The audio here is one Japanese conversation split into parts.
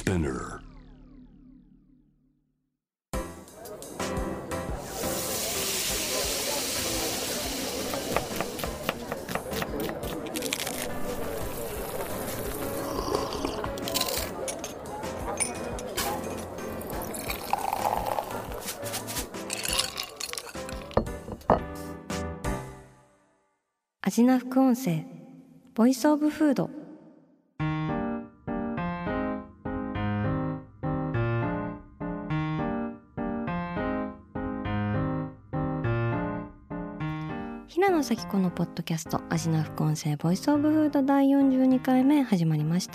Spinner. アジナ副音声ボイスオブフード。平野咲子のポッドキャストアジナ副音声ボイスオブフード第42回目始まりました。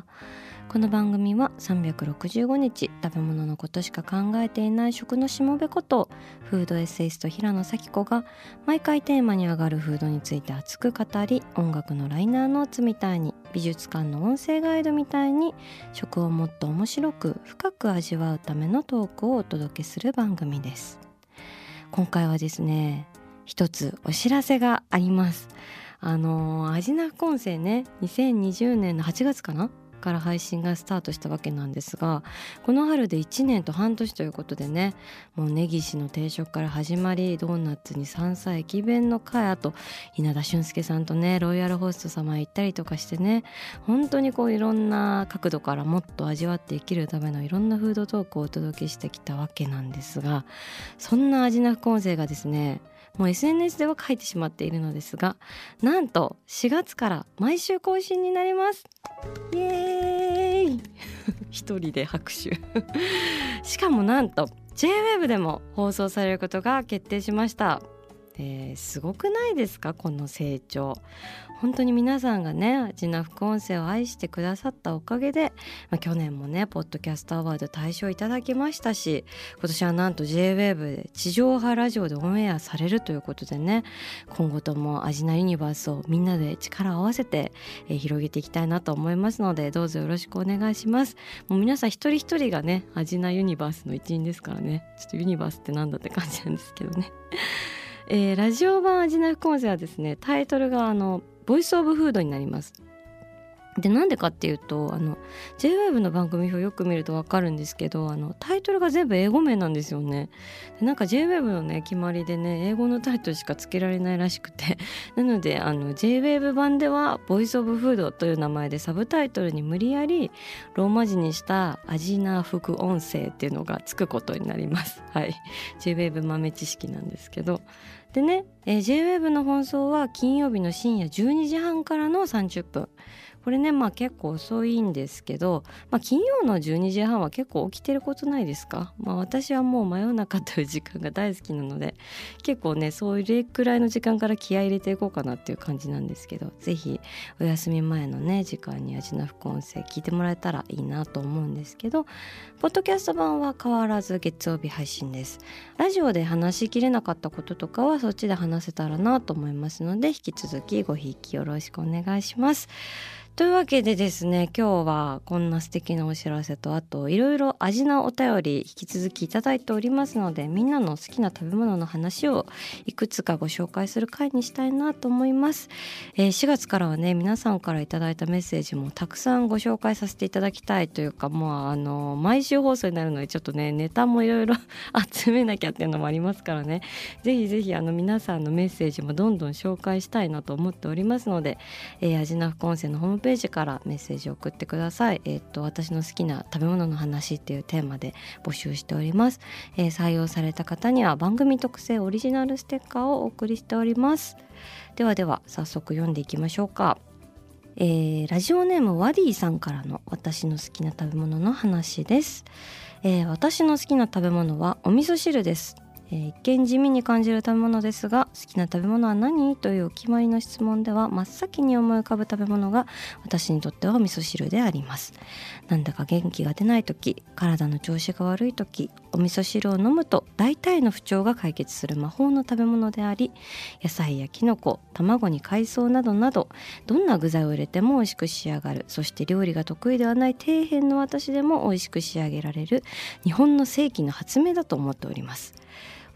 この番組は365日食べ物のことしか考えていない食のしもべことフードエッセイスト平野咲子が毎回テーマに上がるフードについて熱く語り、音楽のライナーノーツみたいに美術館の音声ガイドみたいに食をもっと面白く深く味わうためのトークをお届けする番組です。今回はですね、一つお知らせがあります。アジナ副音声ね、2020年の8月かなから配信がスタートしたわけなんですが、この春で1年と半年ということでね、もう根岸の定食から始まり、ドーナツに山菜駅弁の会、あと稲田俊介さんとねロイヤルホスト様へ行ったりとかしてね、本当にこういろんな角度からもっと味わって生きるためのいろんなフードトークをお届けしてきたわけなんですが、そんなアジナ副音声がですね、もう SNS では書いてしまっているのですが、なんと4月から毎週更新になります。イエーイ一人で拍手しかもなんと J-Web でも放送されることが決定しました。すごくないですか、この成長。本当に皆さんがねアジナ副音声を愛してくださったおかげで、去年もねポッドキャストアワード大賞いただきましたし、今年はなんと J-Wave で地上波ラジオでオンエアされるということでね、今後ともアジナユニバースをみんなで力を合わせて、広げていきたいなと思いますので、どうぞよろしくお願いします。もう皆さん一人一人がねアジナユニバースの一員ですからね、ちょっとユニバースってなんだって感じなんですけどねラジオ版アジナ副音声はですね、タイトルがボイスオブフードになります。で、なんでかっていうとJ-Wave の番組表よく見ると分かるんですけど、タイトルが全部英語名なんですよね。で、なんか J-Wave のね決まりでね英語のタイトルしか付けられないらしくてなのでJ-Wave 版ではボイスオブフードという名前でサブタイトルに無理やりローマ字にしたアジナ副音声っていうのがつくことになります。はい、J-Wave 豆知識なんですけど、でね、J-Wave の放送は金曜日の深夜12時半からの30分。これね結構遅いんですけど、金曜の12時半は結構起きてることないですか。私はもう真夜中という時間が大好きなので、結構ねそういうくらいの時間から気合い入れていこうかなっていう感じなんですけど、ぜひお休み前のね時間にアジナ副音声聞いてもらえたらいいなと思うんですけど、ポッドキャスト版は変わらず月曜日配信です。ラジオで話しきれなかったこととかはそっちで話せたらなと思いますので、引き続きごひいきよろしくお願いします。というわけでですね、今日はこんな素敵なお知らせと、あといろいろアジナお便り引き続きいただいておりますので、みんなの好きな食べ物の話をいくつかご紹介する回にしたいなと思います。4月からはね皆さんからいただいたメッセージもたくさんご紹介させていただきたいというか、もう毎週放送になるのでちょっとねネタもいろいろ集めなきゃっていうのもありますからね、ぜひぜひ皆さんのメッセージもどんどん紹介したいなと思っておりますので、アジナ副音声のホームページからメッセージを送ってください。私の好きな食べ物の話っていうテーマで募集しております。採用された方には番組特製オリジナルステッカーをお送りしております。では早速読んでいきましょうか。ラジオネームワディさんからの私の好きな食べ物の話です。私の好きな食べ物はお味噌汁です。一見地味に感じる食べ物ですが、好きな食べ物は何というお決まりの質問では真っ先に思い浮かぶ食べ物が私にとってはお味噌汁であります。なんだか元気が出ない時、体の調子が悪い時、お味噌汁を飲むと大体の不調が解決する魔法の食べ物であり、野菜やきのこ、卵に海藻などなどどんな具材を入れても美味しく仕上がる、そして料理が得意ではない底辺の私でも美味しく仕上げられる日本の世紀の発明だと思っております。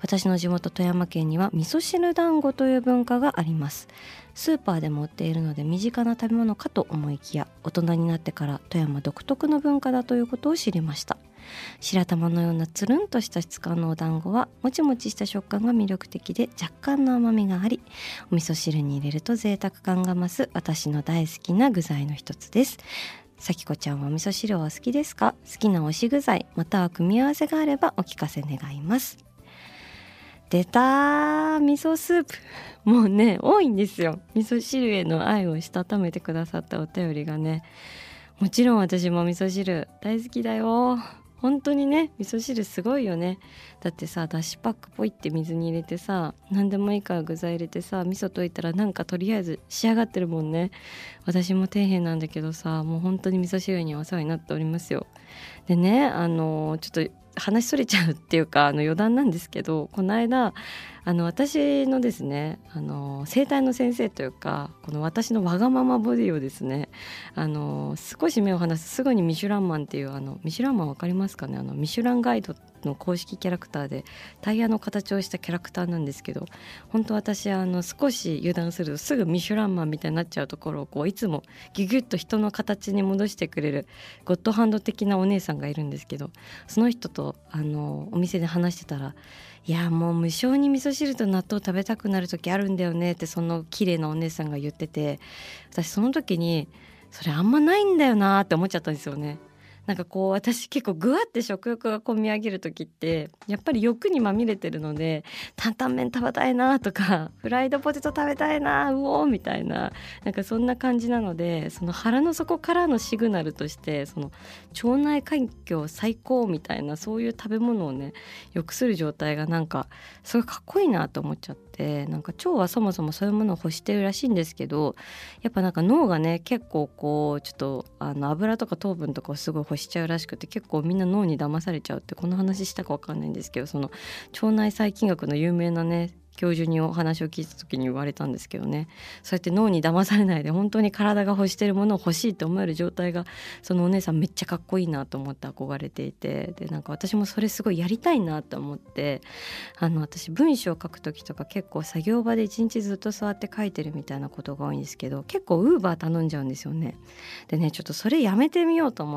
私の地元富山県には味噌汁団子という文化があります。スーパーでも売っているので身近な食べ物かと思いきや、大人になってから富山独特の文化だということを知りました。白玉のようなつるんとした質感のお団子はもちもちした食感が魅力的で、若干の甘みがあり、お味噌汁に入れると贅沢感が増す私の大好きな具材の一つです。さきこちゃんはお味噌汁はお好きですか？好きな推し具材または組み合わせがあればお聞かせ願います。出た味噌スープ。もうね多いんですよ、味噌汁への愛をしたためてくださったお便りがね。もちろん私も味噌汁大好きだよ。本当にね、味噌汁すごいよね。だってさ、だしパックポイって水に入れてさ、何でもいいから具材入れてさ、味噌溶いたらなんかとりあえず仕上がってるもんね。私も底辺なんだけどさ、もう本当に味噌汁にお世話になっておりますよ。でね、ちょっと話それちゃうっていうか余談なんですけど、この間私のですね整体の先生というか、この私のわがままボディをですね少し目を離すすぐにミシュランマンっていうミシュランマンわかりますかね、ミシュランガイドの公式キャラクターでタイヤの形をしたキャラクターなんですけど、本当私少し油断するとすぐミシュランマンみたいになっちゃうところをこういつもギュギュッと人の形に戻してくれるゴッドハンド的なお姉さんがいるんですけど、その人とお店で話してたら、いやもう無性に味噌汁と納豆食べたくなる時あるんだよねってその綺麗なお姉さんが言ってて、私その時にそれあんまないんだよなって思っちゃったんですよね。なんかこう私結構ぐわって食欲がこみ上げる時ってやっぱり欲にまみれてるので、担々麺食べたいなとかフライドポテト食べたいなうおーみたいな、なんかそんな感じなので、その腹の底からのシグナルとしてその腸内環境最高みたいな、そういう食べ物をね良くする状態がなんかすごいかっこいいなと思っちゃって、なんか腸はそもそもそういうものを欲してるらしいんですけど、やっぱなんか脳がね結構こうちょっと油とか糖分とかをすごい欲しちゃうらしくて、結構みんな脳に騙されちゃうって、この話したか分かんないんですけど、その腸内細菌学の有名なね教授にお話を聞いた時に言われたんですけどね、そうやって脳に騙されないで本当に体が欲してるものを欲しいと思える状態が、そのお姉さんめっちゃかっこいいなと思って憧れていて、でなんか私もそれすごいやりたいなと思って、私文章を書く時とか結構作業場で一日ずっと座って書いてるみたいなことが多いんですけど、結構ウーバー頼んじゃうんですよね。でねちょっとそれやめてみようと思って、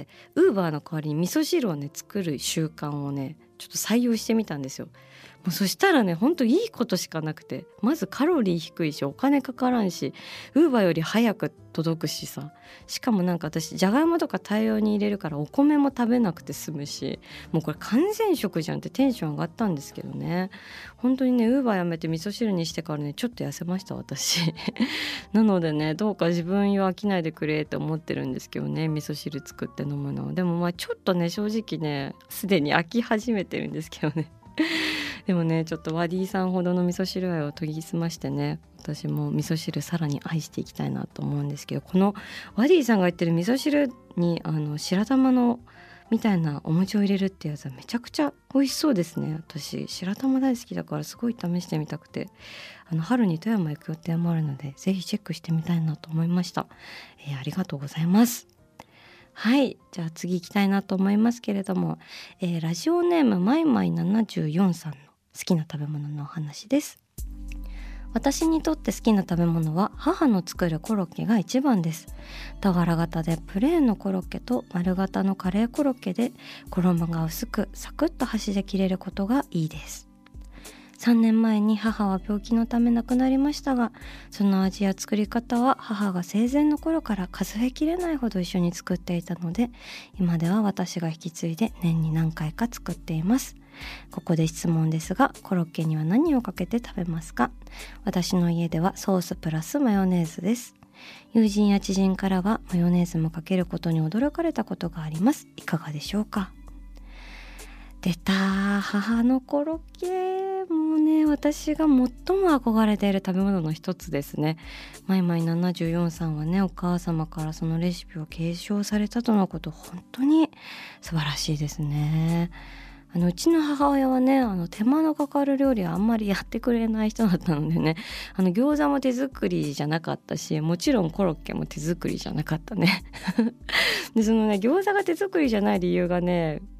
ウーバーの代わりに味噌汁をね作る習慣をねちょっと採用してみたんですよ。もうそしたらねほんといいことしかなくて、まずカロリー低いしお金かからんし、ウーバーより早く届くしさ、しかもなんか私じゃがいもとか大量に入れるからお米も食べなくて済むし、もうこれ完全食じゃんってテンション上がったんですけどね。本当にねウーバーやめて味噌汁にしてからねちょっと痩せました私なのでねどうか自分には飽きないでくれって思ってるんですけどね、味噌汁作って飲むの。でもまあちょっとね正直ねすでに飽き始めてるんですけどねでもねちょっとワディさんほどの味噌汁愛を研ぎ澄ましてね、私も味噌汁さらに愛していきたいなと思うんですけど、このワディさんが言ってる味噌汁に白玉のみたいなお餅を入れるってやつはめちゃくちゃ美味しそうですね。私白玉大好きだからすごい試してみたくて、春に富山行く予定もあるのでぜひチェックしてみたいなと思いました。ありがとうございます。はい、じゃあ次行きたいなと思いますけれども、ラジオネームまいまい74さんの好きな食べ物のお話です。私にとって好きな食べ物は母の作るコロッケが一番です。俵型でプレーンのコロッケと丸型のカレーコロッケで衣が薄くサクッと箸で切れることがいいです。3年前に母は病気のため亡くなりましたが、その味や作り方は母が生前の頃から数えきれないほど一緒に作っていたので、今では私が引き継いで年に何回か作っています。ここで質問ですが、コロッケには何をかけて食べますか？私の家ではソースプラスマヨネーズです。友人や知人からはマヨネーズもかけることに驚かれたことがあります。いかがでしょうか？出た、母のコロッケ。もうね私が最も憧れている食べ物の一つですね。まいまい74さんはねお母様からそのレシピを継承されたとのこと、本当に素晴らしいですね。うちの母親はね手間のかかる料理はあんまりやってくれない人だったのでね、餃子も手作りじゃなかったし、もちろんコロッケも手作りじゃなかったねでそのね餃子が手作りじゃない理由がね、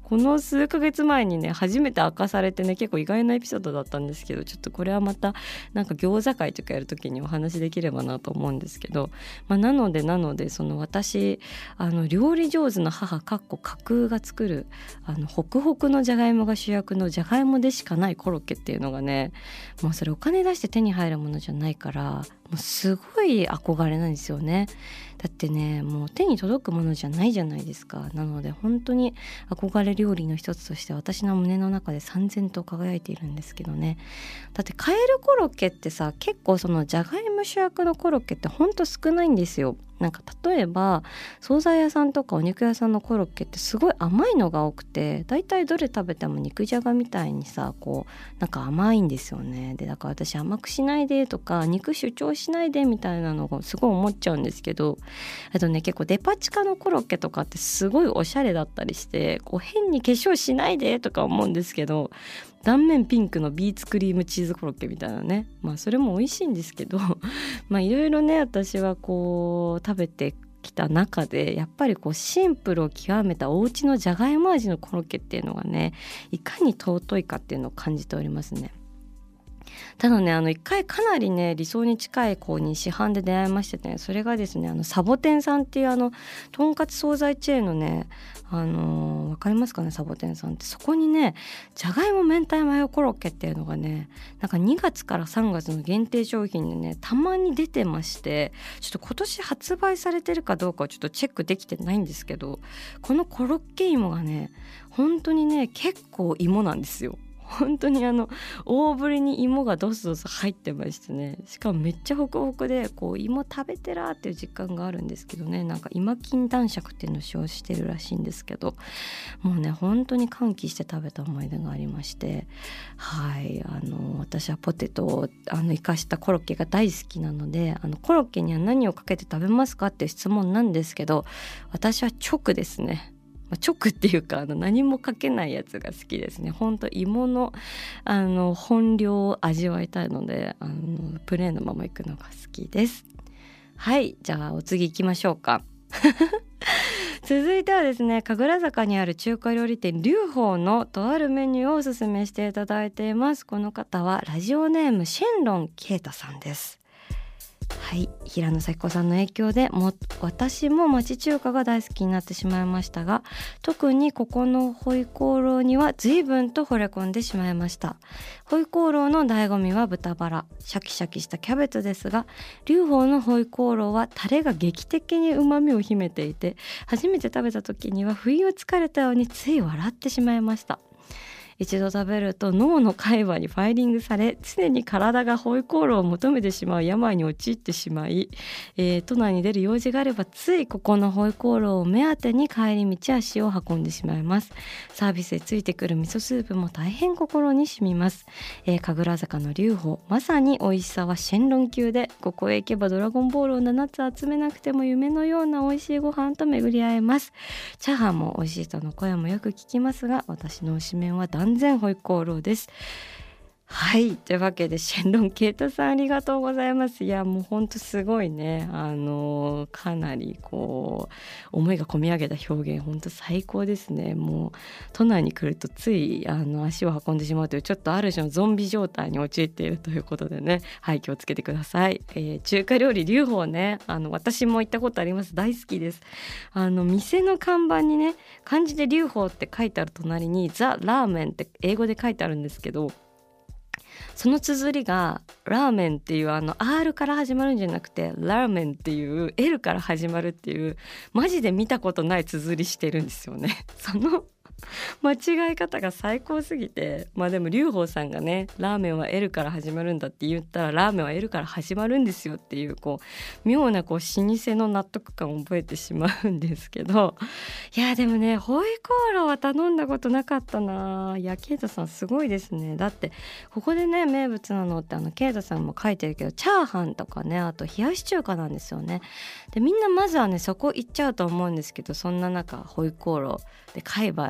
この数ヶ月前にね初めて明かされてね、結構意外なエピソードだったんですけど、ちょっとこれはまたなんか餃子会とかやるときにお話できればなと思うんですけど、なのでその私料理上手の母架空が作るホクホクのじゃがいもが主役のじゃがいもでしかないコロッケっていうのがね、もうそれお金出して手に入るものじゃないから、もうすごい憧れなんですよね。だってね、もう手に届くものじゃないじゃないですか。なので本当に憧れ料理の一つとして私の胸の中で燦然と輝いているんですけどね。だってカエルコロッケってさ、結構そのじゃがいも主役のコロッケってほんと少ないんですよ。なんか例えば惣菜屋さんとかお肉屋さんのコロッケってすごい甘いのが多くて、だいたいどれ食べても肉じゃがみたいにさ、こうなんか甘いんですよね。でだから私甘くしないでとか肉主張しないでみたいなのがすごい思っちゃうんですけど、あとね結構デパ地下のコロッケとかってすごいおしゃれだったりして、こう変に化粧しないでとか思うんですけど、断面ピンクのビーツクリームチーズコロッケみたいなね、それも美味しいんですけどいろいろね私はこう食べてきた中で、やっぱりこうシンプルを極めたお家のじゃがいも味のコロッケっていうのがね、いかに尊いかっていうのを感じておりますね。ただね一回かなりね理想に近い子に市販で出会いましてね、それがですねサボテンさんっていうとんかつ惣菜チェーンのねわかりますかね、サボテンさんって。そこにねじゃがいも明太マヨコロッケっていうのがね、なんか2月から3月の限定商品でねたまに出てまして、ちょっと今年発売されてるかどうかはちょっとチェックできてないんですけど、このコロッケ芋がね本当にね結構芋なんですよ。本当に大ぶりに芋がドスドス入ってましてね、しかもめっちゃホクホクで、こう芋食べてらーっていう実感があるんですけどね、なんか今金男爵っていうのを使用してるらしいんですけど、もうね本当に歓喜して食べた思い出がありまして、はい私はポテトを生かしたコロッケが大好きなので、コロッケには何をかけて食べますかっていう質問なんですけど、私は直ですね。直っていうか何もかけないやつが好きですね。ほんと芋の本領を味わいたいのでプレーンのままいくのが好きです。はい、じゃあお次行きましょうか続いてはですね、神楽坂にある中華料理店龍鳳のとあるメニューをおすすめしていただいています。この方はラジオネームシェンロンケイタさんです。はい、平野咲子さんの影響で私も町中華が大好きになってしまいましたが、特にここのホイコーローには随分と惚れ込んでしまいました。ホイコーローの醍醐味は豚バラ、シャキシャキしたキャベツですが、龍鳳のホイコーローはタレが劇的に旨味を秘めていて、初めて食べた時には不意をつかれたようについ笑ってしまいました。一度食べると脳の海馬にファイリングされ、常に体がホイコーローを求めてしまう病に陥ってしまい、都内に出る用事があればついここのホイコーローを目当てに帰り道足を運んでしまいます。サービスでついてくる味噌スープも大変心に染みます。神楽坂の龍鳳、まさに美味しさはシェンロン級で、ここへ行けばドラゴンボールを7つ集めなくても夢のような美味しいご飯と巡り合えます。チャーハンも美味しいとの声もよく聞きますが、私の推しメンは断然ホイコーローです。はい、というわけでシェンロンケイタさんありがとうございます。いやもうほんとすごいね、かなりこう思いが込み上げた表現、ほんと最高ですね。もう都内に来るとつい足を運んでしまうという、ちょっとある種のゾンビ状態に陥っているということでね、はい、気をつけてください。中華料理龍鳳ね、私も行ったことあります。大好きです。店の看板にね漢字で龍鳳って書いてある隣にザ・ラーメンって英語で書いてあるんですけど、その綴りがラーメンっていうR から始まるんじゃなくてラーメンっていう L から始まるっていう、マジで見たことない綴りしてるんですよね。その間違い方が最高すぎて、でも龍鳳さんがねラーメンは L から始まるんだって言ったら、ラーメンは L から始まるんですよっていう、妙な老舗の納得感を覚えてしまうんですけど、いやでもねホイコーローは頼んだことなかったな。いやケイタさんすごいですね。だってここでね名物なのってケイタさんも書いてるけど、チャーハンとかね、あと冷やし中華なんですよね。でみんなまずはねそこ行っちゃうと思うんですけど、そんな中ホイコーローで海馬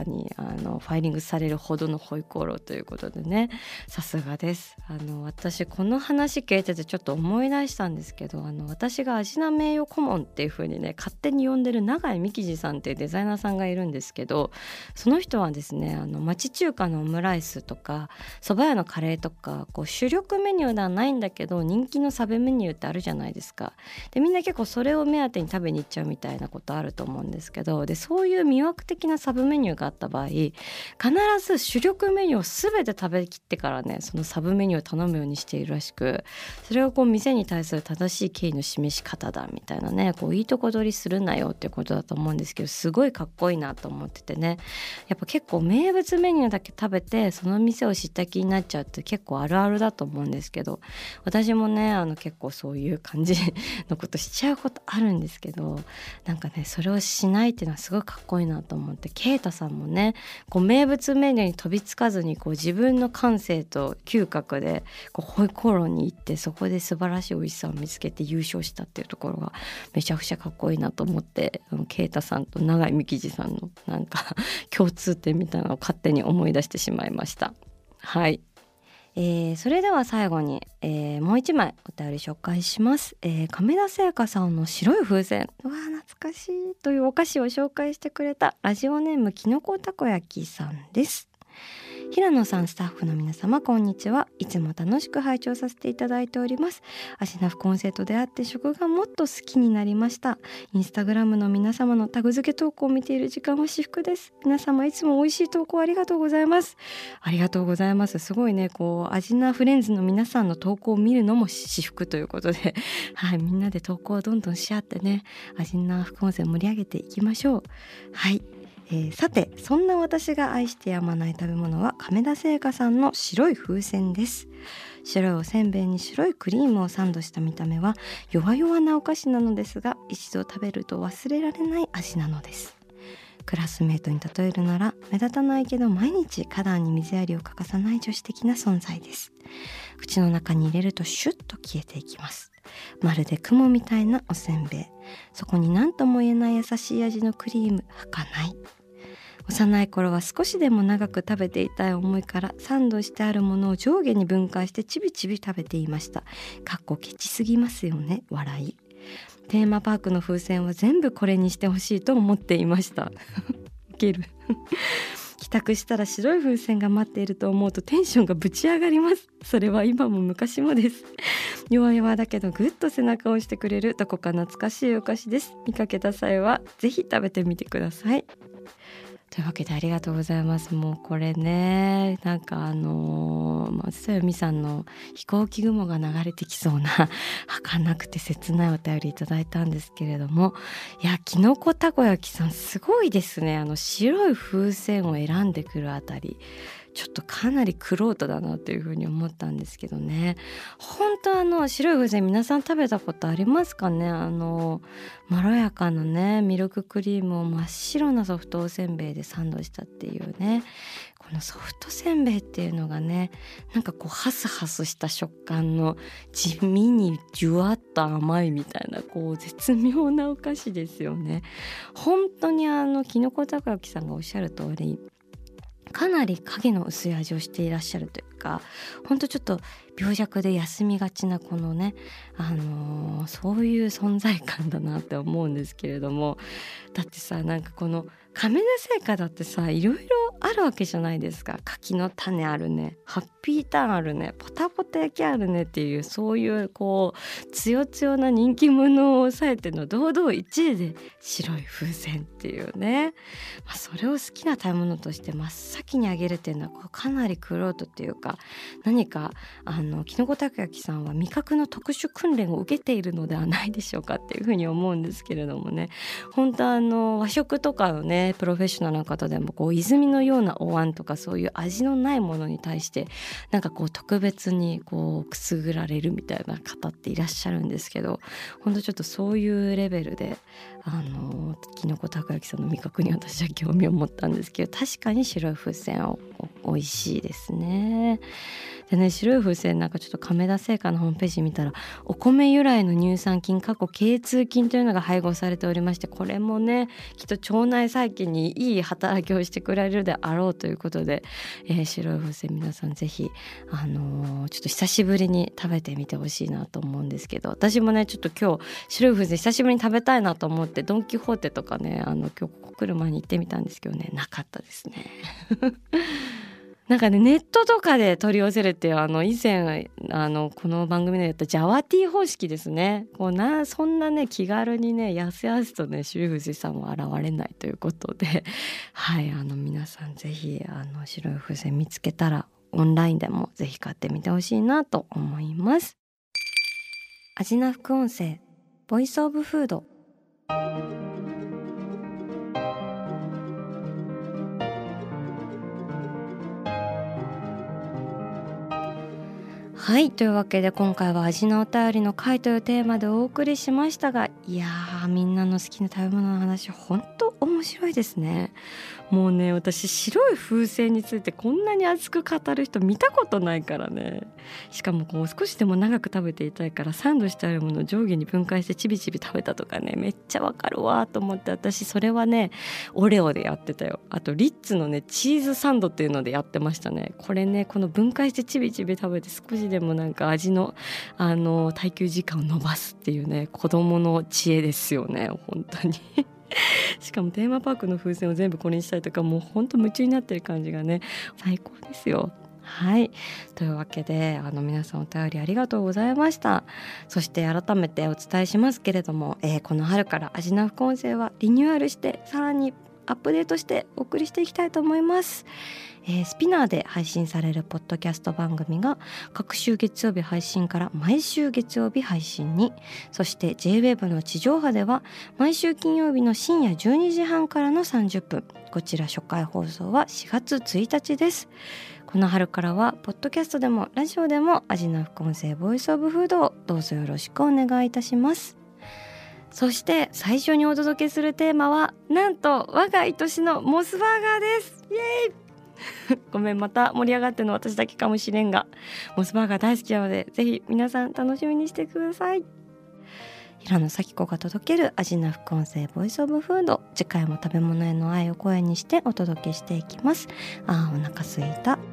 にファイリングされるほどのホイコーローということでね、さすがです。私この話聞いててちょっと思い出したんですけど、私が味名名誉顧問っていう風にね勝手に呼んでる永井美希次さんっていうデザイナーさんがいるんですけど、その人はですね町中華のオムライスとか蕎麦屋のカレーとかこう主力メニューではないんだけど人気のサブメニューってあるじゃないですか。でみんな結構それを目当てに食べに行っちゃうみたいなことあると思うんですけど、でそういう魅惑的なサブメニューがあった場合必ず主力メニューを全て食べきってからねそのサブメニューを頼むようにしているらしく、それをこう店に対する正しい敬意の示し方だみたいなね、こういいとこ取りするなよっていうことだと思うんですけど、すごいかっこいいなと思っててね、やっぱ結構名物メニューだけ食べてその店を知った気になっちゃうって結構あるあるだと思うんですけど、私もね結構そういう感じのことしちゃうことあるんですけど、なんかねそれをしないっていうのはすごいかっこいいなと思って、ケイタさんもねこう名物メニューに飛びつかずにこう自分の感性と嗅覚でこうホイコーローに行ってそこで素晴らしい美味しさを見つけて優勝したっていうところがめちゃくちゃかっこいいなと思って、ケイタさんと永井美希次さんのなんか共通点みたいなのを勝手に思い出してしまいました。はい、それでは最後に、もう一枚お便り紹介します。亀田製菓さんの白い風船、うわ懐かしいというお菓子を紹介してくれたラジオネームきのこたこ焼きさんです。平野さん、スタッフの皆様こんにちは。いつも楽しく拝聴させていただいております。アシナフコンセと出会って食がもっと好きになりました。インスタグラムの皆様のタグ付け投稿を見ている時間は至福です。皆様いつも美味しい投稿ありがとうございます。ありがとうございます。すごいねこうアジナフレンズの皆さんの投稿を見るのも至福ということではい、みんなで投稿をどんどんし合ってねアジナフコンセ盛り上げていきましょう。はい、さてそんな私が愛してやまない食べ物は亀田製菓さんの白い風船です。白いおせんべいに白いクリームをサンドした見た目は弱々なお菓子なのですが、一度食べると忘れられない味なのです。クラスメートに例えるなら目立たないけど毎日花壇に水やりを欠かさない女子的な存在です。口の中に入れるとシュッと消えていきます。まるで雲みたいなおせんべい、そこに何とも言えない優しい味のクリーム、儚い。幼い頃は少しでも長く食べていたい思いからサンドしてあるものを上下に分解してちびちび食べていました。かっこケチすぎますよね、笑い。テーマパークの風船は全部これにしてほしいと思っていましたウケる帰宅したら白い風船が待っていると思うとテンションがぶち上がります。それは今も昔もです。弱々だけどぐっと背中を押してくれるどこか懐かしいお菓子です。見かけた際はぜひ食べてみてください。というわけでありがとうございます。もうこれねなんか松任谷由実さんの飛行機雲が流れてきそうな儚くて切ないお便りいただいたんですけれども、いやきのこたこ焼きさんすごいですね。白い風船を選んでくるあたりちょっとかなり玄人だなというふうに思ったんですけどね。本当白い風船皆さん食べたことありますかね。まろやかなねミルククリームを真っ白なソフトおせんべいでサンドしたっていうね、このソフトせんべいっていうのがねなんかこうハスハスした食感の地味にじゅわっと甘いみたいなこう絶妙なお菓子ですよね。本当にきのこたこ焼きさんがおっしゃる通りかなり影の薄い味をしていらっしゃるというか、本当ちょっと病弱で休みがちなこのね、そういう存在感だなって思うんですけれども、だってさなんかこの亀田製菓だってさいろいろあるわけじゃないですか。柿の種あるね、ハッピーターンあるね、ポタポタ焼きあるねっていうそういうこう強強な人気者を抑えての堂々1位で白い風船っていうね、それを好きな食べ物として真っ先にあげるっていうのはかなり玄人っていうか、何かきのこたこ焼きさんは味覚の特殊訓練を受けているのではないでしょうかっていうふうに思うんですけれどもね。本当和食とかのねプロフェッショナルの方でもこう泉のようなお椀とかそういう味のないものに対してなんかこう特別にこうくすぐられるみたいな方っていらっしゃるんですけど、本当ちょっとそういうレベルできのこたこ焼きさんの味覚に私は興味を持ったんですけど、確かに白い風船は美味しいですね。でね、白い風船なんかちょっと亀田製菓のホームページ見たら、お米由来の乳酸菌K2菌というのが配合されておりまして、これもねきっと腸内細菌にいい働きをしてくれるであろうということで、白い風船皆さんぜひちょっと久しぶりに食べてみてほしいなと思うんですけど、私もねちょっと今日白い風船久しぶりに食べたいなと思ってドンキホーテとかね今日ここ来る前に行ってみたんですけどね、なかったですねなんかねネットとかで取り寄せるっていう以前この番組でやったジャワティー方式ですね。そんなね気軽にねやすやすとね白い風船さんは現れないということではい皆さんぜひ白い風船見つけたらオンラインでもぜひ買ってみてほしいなと思います。味な副音声ボイスオブフード。はい、というわけで今回は味のお便りの回というテーマでお送りしましたが、いやーみんなの好きな食べ物の話本当面白いですね。もうね私白い風船についてこんなに熱く語る人見たことないからね。しかもこう少しでも長く食べていたいからサンドしてあるものを上下に分解してちびちび食べたとかね、めっちゃわかるわと思って、私それはねオレオでやってたよ。あとリッツのねチーズサンドっていうのでやってましたね。これねこの分解してちびちび食べて少しでもなんか味の耐久時間を伸ばすっていうね子供の知恵ですよね本当にしかもテーマパークの風船を全部これにしたりとか、もう本当夢中になってる感じがね最高ですよ。はい、というわけで皆さんお便りありがとうございました。そして改めてお伝えしますけれども、この春から味な副音声はリニューアルしてさらにアップデートしてお送りしていきたいと思います。スピナーで配信されるポッドキャスト番組が各週月曜日配信から毎週月曜日配信に、そして J-Web の地上波では毎週金曜日の深夜12時半からの30分、こちら初回放送は4月1日です。この春からはポッドキャストでもラジオでも味な副音声ボイスオブフードをどうぞよろしくお願いいたします。そして最初にお届けするテーマはなんと我が愛しのモスバーガーです。イエーイごめん、また盛り上がってるの私だけかもしれんが、モスバーガー大好きなのでぜひ皆さん楽しみにしてください。平野咲子が届ける味な副音声ボイスオブフード、次回も食べ物への愛を声にしてお届けしていきます。お腹すいた。